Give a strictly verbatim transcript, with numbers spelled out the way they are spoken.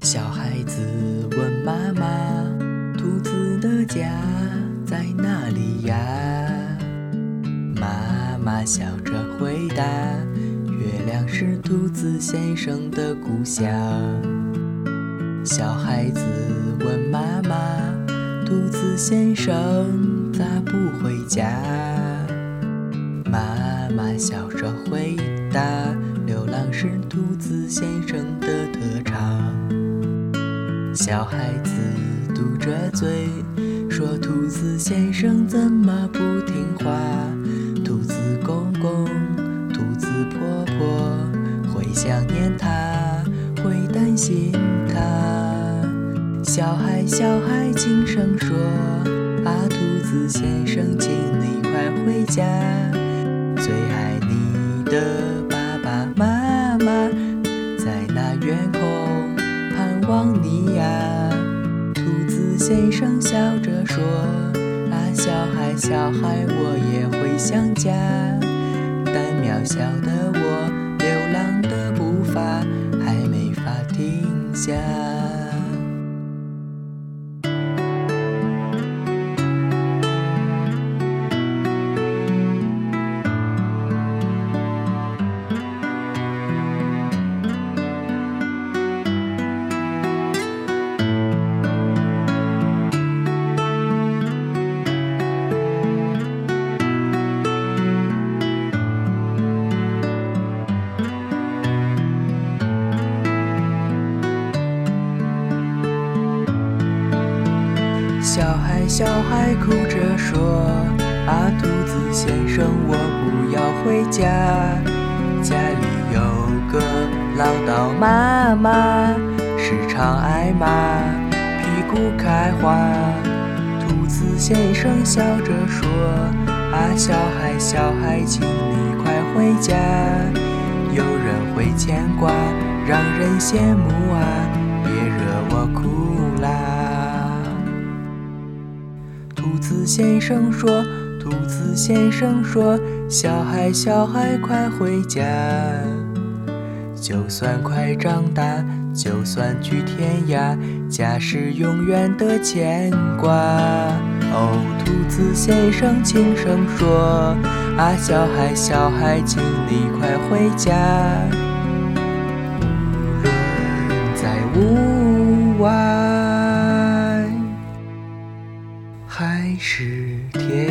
小孩子问妈妈，兔子的家在哪里呀？妈妈笑着回答，月亮是兔子先生的故乡。小孩子问妈妈，兔子先生咋不回家？妈妈笑着回答，流浪是兔子先生的特长。小孩子嘟着嘴说，兔子先生怎么不听话？兔子公公、兔子婆婆会想念他，会担心他。小孩小孩轻声说，啊，兔子先生请你快回家，最爱你的爸爸妈妈在那远空盼望你呀。兔子先生笑着说，啊，小孩小孩我也会想家，但渺小的我流浪的步伐还没法停下。小孩小孩哭着说，啊，兔子先生我不要回家，家里有个唠叨妈妈，时常挨骂，屁股开花。兔子先生笑着说，啊，小孩小孩请你快回家，有人会牵挂，让人羡慕啊，别惹我哭啦。兔子先生说，兔子先生说，小孩小孩快回家，就算快长大，就算去天涯，家是永远的牵挂。哦，兔子先生轻声说，啊，小孩小孩请你快回家，无论在屋外还是天